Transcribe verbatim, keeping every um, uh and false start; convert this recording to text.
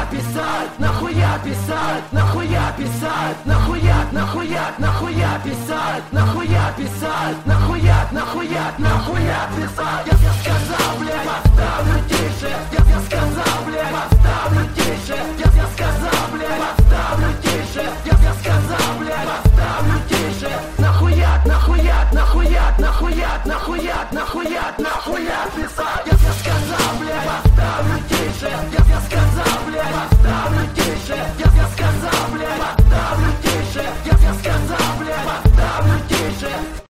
нахуя писать, нахуя писать, нахуя писать, нахуя, нахуя, нахуя писать, нахуя писать, нахуя, нахуя, нахуя писать. Я, я сказал, блядь, поставлю тише, я, я сказал, блядь, поставлю тише, я